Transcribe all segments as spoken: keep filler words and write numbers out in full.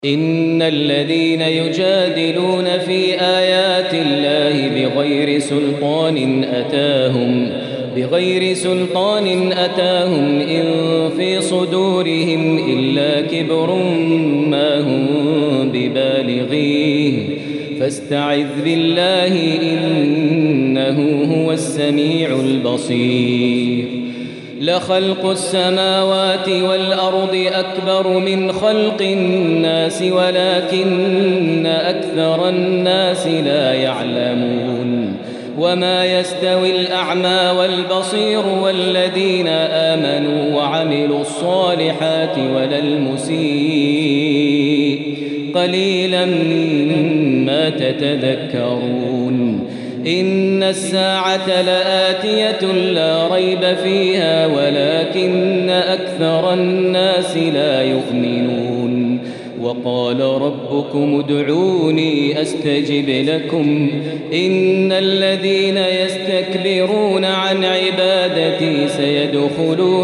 إن الذين يجادلون في آيات الله بغير سلطان أتاهم بغير سلطان أتاهم إن في صدورهم إلا كبر ما هم ببالغيه فاستعذ بالله إنه هو السميع البصير. لخلق السماوات والأرض أكبر من خلق الناس ولكن أكثر الناس لا يعلمون. وما يستوي الأعمى والبصير والذين آمنوا وعملوا الصالحات ولا المسيء قليلا ما تتذكرون. إن الساعة لآتية لا ريب فيها ولكن أكثر الناس لا يؤمنون. وقال ربكم ادعوني أستجب لكم إن الذين يستكبرون عن عبادتي سيدخلون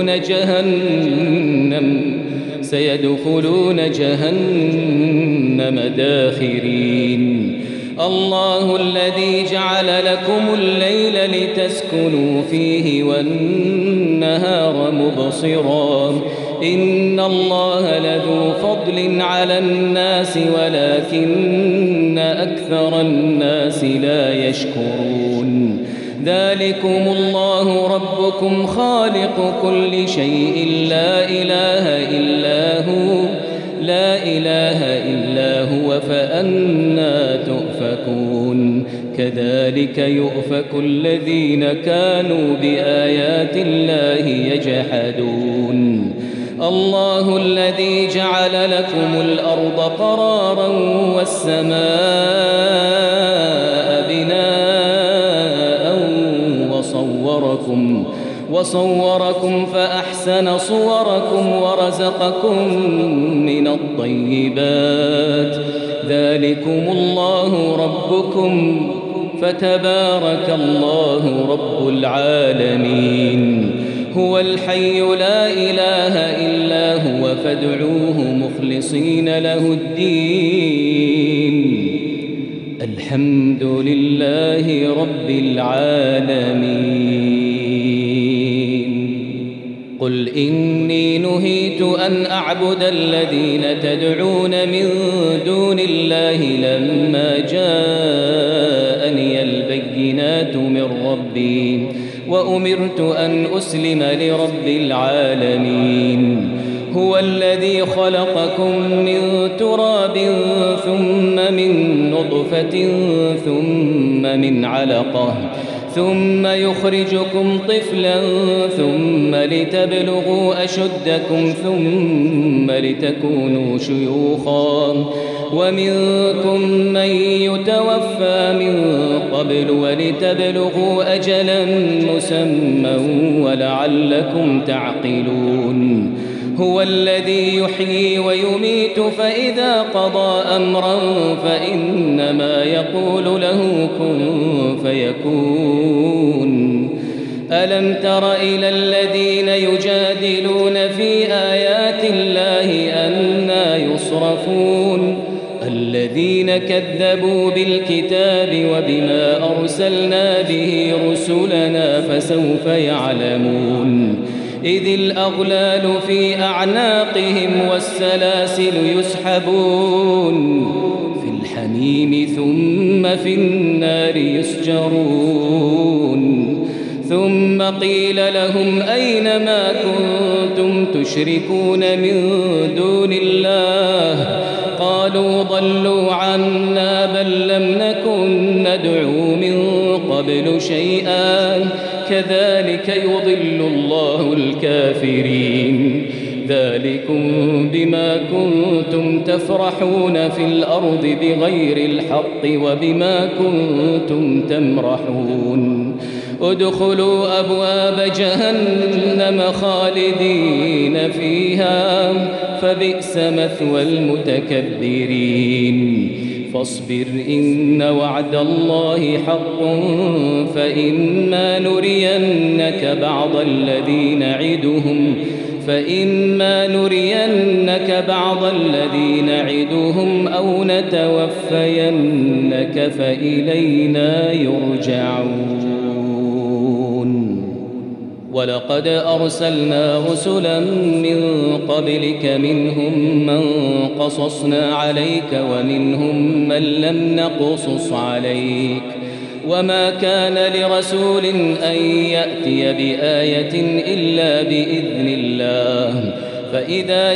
جهنم سيدخلون جهنم داخرين. الله الذي جعل لكم الليل لتسكنوا فيه والنهار مبصرا إن الله لذو فضل على الناس ولكن أكثر الناس لا يشكرون. ذلكم الله ربكم خالق كل شيء لا إله إلا هو لا إله إلا هو فأنى تؤفكون. كذلك يؤفك الذين كانوا بآيات الله يجحدون. الله الذي جعل لكم الأرض قرارا والسماء بناء وصوركم وصوركم فأحسن صوركم ورزقكم من الطيبات. ذلكم الله ربكم فتبارك الله رب العالمين. هو الحي لا إله إلا هو فادعوه مخلصين له الدين. الحمد لله رب العالمين. قل إني نهيت أن أعبد الذين تدعون من دون الله لما جاءني البينات من ربي وأمرت أن أسلم لرب العالمين. هو الذي خلقكم من تراب ثم من نطفة ثم من علقة ثم يخرجكم طفلا ثم لتبلغوا أشدكم ثم لتكونوا شيوخا ومنكم من يتوفى من قبل ولتبلغوا أجلا مسمى ولعلكم تعقلون. هو الذي يحيي ويميت فإذا قضى أمرا فإنما يقول له كن فيكون. ألم تر إلى الذين يجادلون في آيات الله أنى يصرفون. الذين كذبوا بالكتاب وبما أرسلنا به رسلنا فسوف يعلمون. إذ الأغلال في أعناقهم والسلاسل يسحبون في الحميم ثم في النار يسجرون. ثم قيل لهم أين ما كنتم تشركون من دون الله قالوا ضلوا عنا بل لم نكن ندعو من قبل شيئا كذلك يضل الله الكافرين. ذلكم بما كنتم تفرحون في الأرض بغير الحق وبما كنتم تمرحون. ادخلوا أبواب جهنم خالدين فيها فبئس مثوى المتكبرين. فاصبر إن وعد الله حق فإما نرينك بعض الذي نعدهم فإما نرينك بعض الذي نعدهم أو نتوفينك فإلينا يرجعون. ولقد أرسلنا رسلا من قبلك منهم من قصصنا عليك ومنهم من لم نقصص عليك وما كان لرسول أن يأتي بآية إلا بإذن الله فإذا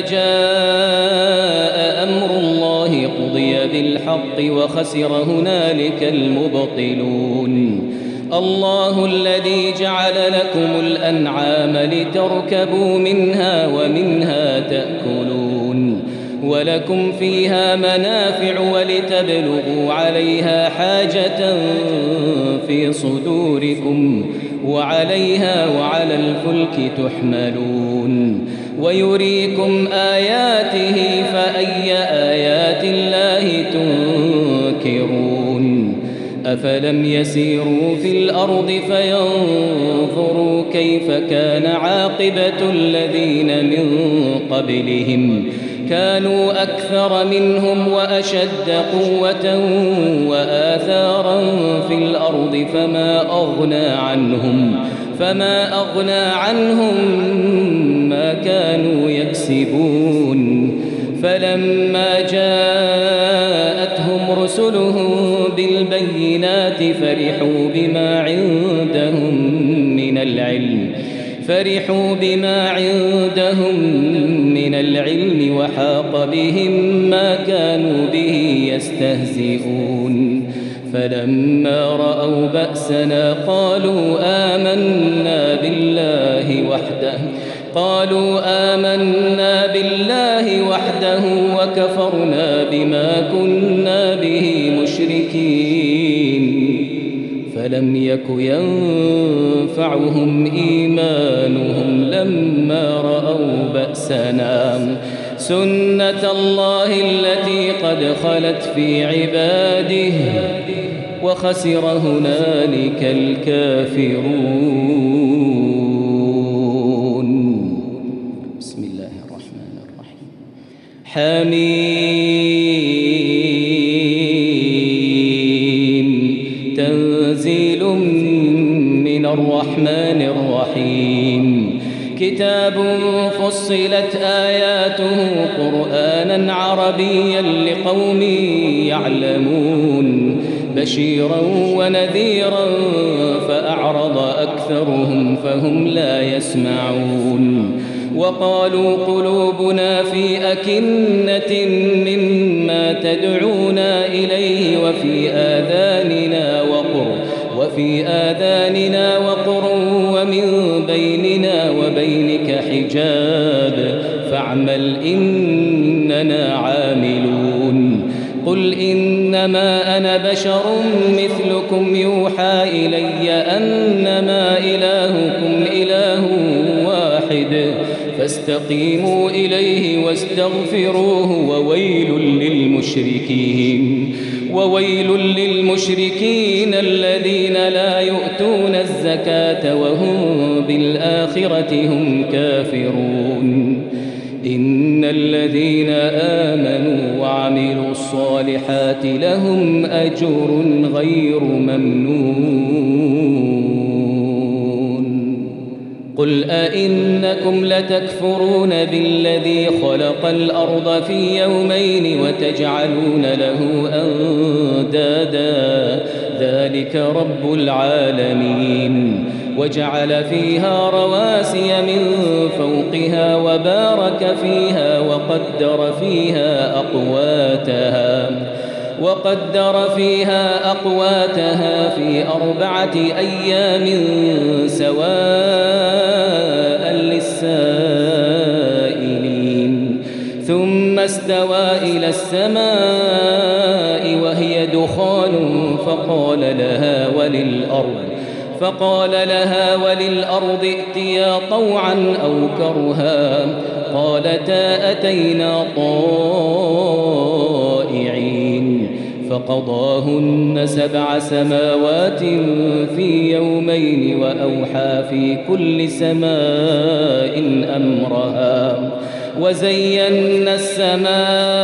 جاء أمر الله قضي بالحق وخسر هنالك المبطلون. الله الذي جعل لكم الأنعام لتركبوا منها ومنها تأكلون ولكم فيها منافع ولتبلغوا عليها حاجة في صدوركم وعليها وعلى الفلك تحملون ويريكم آياته فأي آيات الله تنكرون. أفلم يسيروا في الأرض فينظروا كيف كان عاقبة الذين من قبلهم كانوا أكثر منهم وأشد قوة وآثارا في الأرض فما أغنى عنهم فما أغنى عنهم ما كانوا يكسبون. فلما جاءتهم رسلهم بالبينات فرحوا بما عندهم من العلم فرحوا بما عندهم من العلم وحاق بهم ما كانوا به يستهزئون. فلما رأوا بأسنا قالوا آمنا بالله وحده قالوا آمنا بالله وحده وكفرنا بما كنا به مشركين. فلم يك ينفعهم إيمانهم لما رأوا بأسنا سنة الله التي قد خلت في عباده وخسر هنالك الكافرون. بسم الله الرحمن الرحيم. حميم تنزيل من الرحمن الرحيم. كتاب فصلت آياته قرآنا عربيا لقوم يعلمون بشيرا ونذيرا فأعرض أكثرهم فهم لا يسمعون. وقالوا قلوبنا في أكنة مما تدعونا إليه وفي آذاننا وقر وفي آذاننا وقر ومن بيننا وبينك حجاب فاعمل إننا عاملون. قل إنما أنا بشر مثلكم يوحى إلي أنما إلهكم إله واحد فاستقيموا إليه واستغفروه وويل للمشركين وويل للمشركين الذين لا يؤتون الزكاة وهم بالآخرة هم كافرون. إن الذين آمنوا وعملوا الصالحات لهم أجر غير ممنون. قل أئنكم لتكفرون بالذي خلق الأرض في يومين وتجعلون له أندادا ذلك رب العالمين. وجعل فيها رواسي من فوقها وبارك فيها وقدر فيها أقواتها وقدر فيها أقواتها في أربعة أيام سواء للسائلين. ثم استوى إلى السماء وهي دخان فقال لها وللأرض فقال لها وللأرض ائتيا طوعا أو كرها قالتا أتينا طائعين. فقضاهن سبع سماوات في يومين وأوحى في كل سماء أمرها وزينا السماء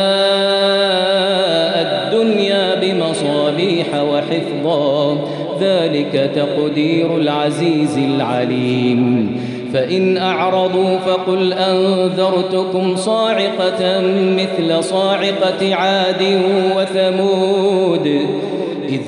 الدنيا بمصابيح وحفظا ذلك تقدير العزيز العليم فإن أعرضوا فقل أنذرتكم صاعقة مثل صاعقة عاد وثمود إذ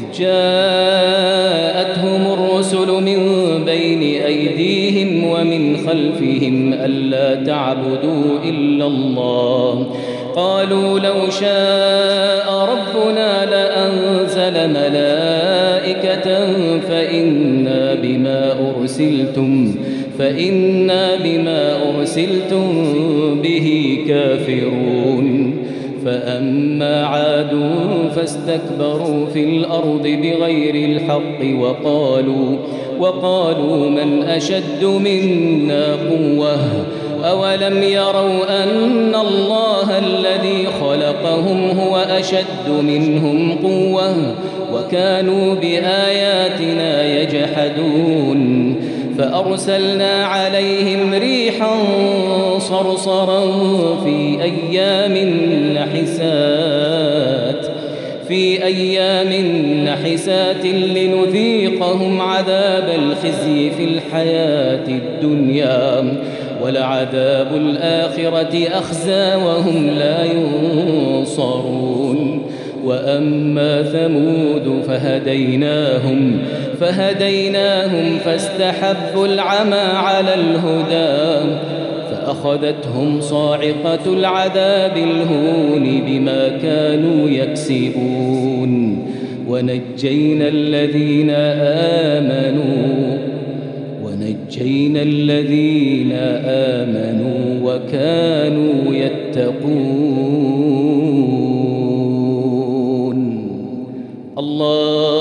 جاءتهم الرسل من بين أيديهم ومن خلفهم ألا تعبدوا إلا الله قالوا لو شاء ربنا لأنزل ملائكة فإنا بما أرسلتم فإنا بما أرسلتم به كافرون فأما عاد فاستكبروا في الأرض بغير الحق وقالوا وقالوا من أشد منا قوة أولم يروا أن الله الذي خلقهم هو أشد منهم قوة وكانوا بآياتنا يجحدون فأرسلنا عليهم ريحا صرصرا في أيام نحسات في أيام نحسات لنذيقهم عذاب الخزي في الحياة الدنيا ولعذاب الآخرة أخزى وهم لا ينصرون وأما ثمود فهديناهم فهديناهم فاستحبوا العمى على الهدى فأخذتهم صاعقة العذاب الهون بما كانوا يكسبون ونجينا الذين آمنوا ونجينا الذين آمنوا وكانوا يتقون الله